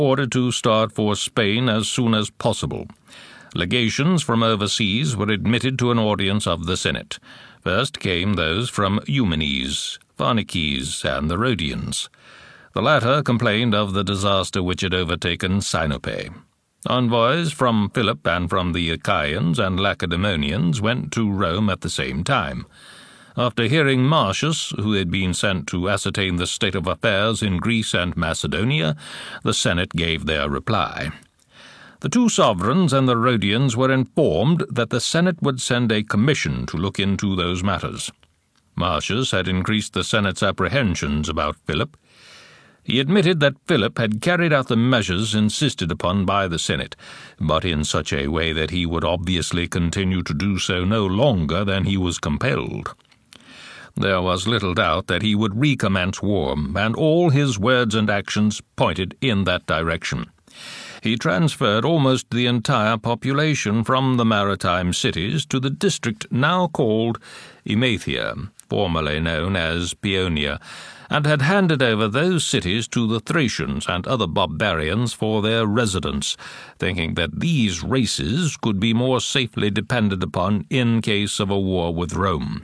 ordered to start for Spain as soon as possible. Legations from overseas were admitted to an audience of the Senate. First came those from Eumenes, Pharnaces, and the Rhodians. The latter complained of the disaster which had overtaken Sinope. Envoys from Philip and from the Achaeans and Lacedaemonians went to Rome at the same time. After hearing Marcius, who had been sent to ascertain the state of affairs in Greece and Macedonia, the Senate gave their reply. The two sovereigns and the Rhodians were informed that the Senate would send a commission to look into those matters. Marcius had increased the Senate's apprehensions about Philip. He admitted that Philip had carried out the measures insisted upon by the Senate, but in such a way that he would obviously continue to do so no longer than he was compelled. There was little doubt that he would recommence war, and all his words and actions pointed in that direction. He transferred almost the entire population from the maritime cities to the district now called Emathia, formerly known as Paeonia, and had handed over those cities to the Thracians and other barbarians for their residence, thinking that these races could be more safely depended upon in case of a war with Rome.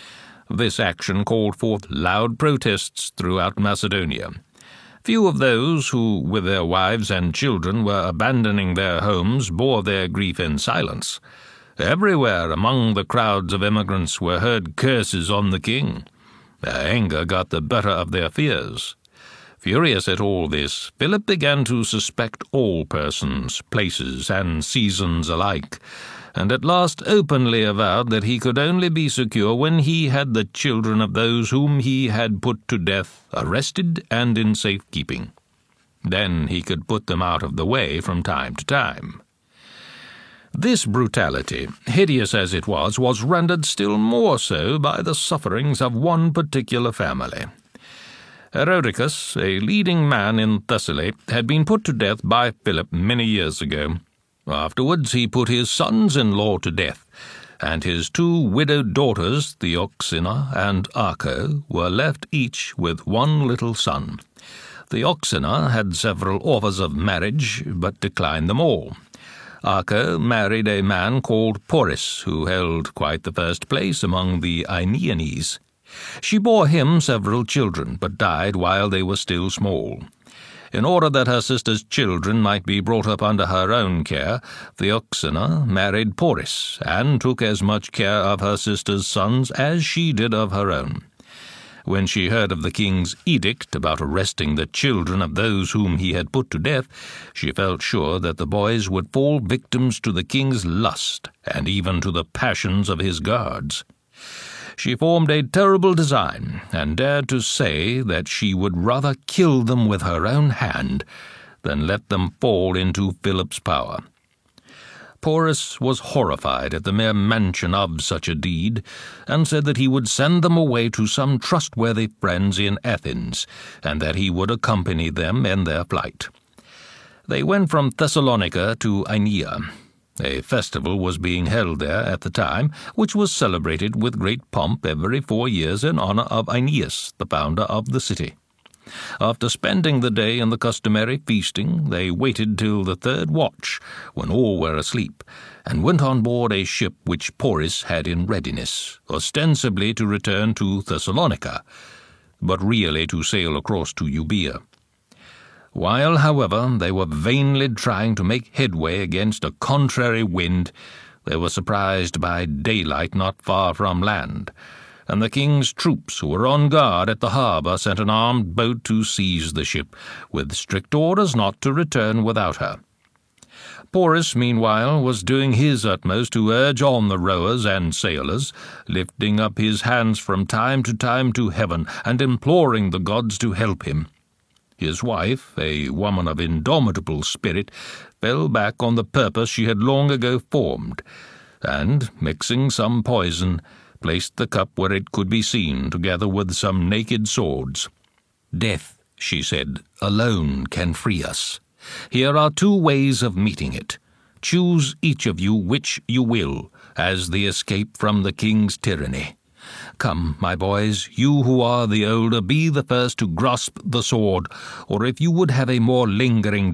This action called forth loud protests throughout Macedonia. Few of those who, with their wives and children, were abandoning their homes bore their grief in silence. Everywhere among the crowds of emigrants were heard curses on the king. Their anger got the better of their fears. Furious at all this, Philip began to suspect all persons, places, and seasons alike, and at last openly avowed that he could only be secure when he had the children of those whom he had put to death arrested and in safekeeping. Then he could put them out of the way from time to time. This brutality, hideous as it was rendered still more so by the sufferings of one particular family. Herodicus, a leading man in Thessaly, had been put to death by Philip many years ago. Afterwards he put his sons-in-law to death, and his two widowed daughters, Theoxina and Archo, were left each with one little son. Theoxina had several offers of marriage, but declined them all. Archo married a man called Porus, who held quite the first place among the Aeneanes. She bore him several children, but died while they were still small. In order that her sister's children might be brought up under her own care, Theoxina married Porus, and took as much care of her sister's sons as she did of her own. When she heard of the king's edict about arresting the children of those whom he had put to death, she felt sure that the boys would fall victims to the king's lust, and even to the passions of his guards. She formed a terrible design, and dared to say that she would rather kill them with her own hand than let them fall into Philip's power. Porus was horrified at the mere mention of such a deed, and said that he would send them away to some trustworthy friends in Athens, and that he would accompany them in their flight. They went from Thessalonica to Aeneia. A festival was being held there at the time, which was celebrated with great pomp every 4 years in honor of Aeneas, the founder of the city. After spending the day in the customary feasting, they waited till the third watch, when all were asleep, and went on board a ship which Porus had in readiness, ostensibly to return to Thessalonica, but really to sail across to Euboea. While, however, they were vainly trying to make headway against a contrary wind, they were surprised by daylight not far from land, and the king's troops who were on guard at the harbour sent an armed boat to seize the ship, with strict orders not to return without her. Porus, meanwhile, was doing his utmost to urge on the rowers and sailors, lifting up his hands from time to heaven, and imploring the gods to help him. His wife, a woman of indomitable spirit, fell back on the purpose she had long ago formed, and, mixing some poison, placed the cup where it could be seen, together with some naked swords. "Death," she said, "alone can free us. Here are 2 ways of meeting it. Choose each of you which you will, as the escape from the king's tyranny. Come, my boys, you who are the older, be the first to grasp the sword, or if you would have a more lingering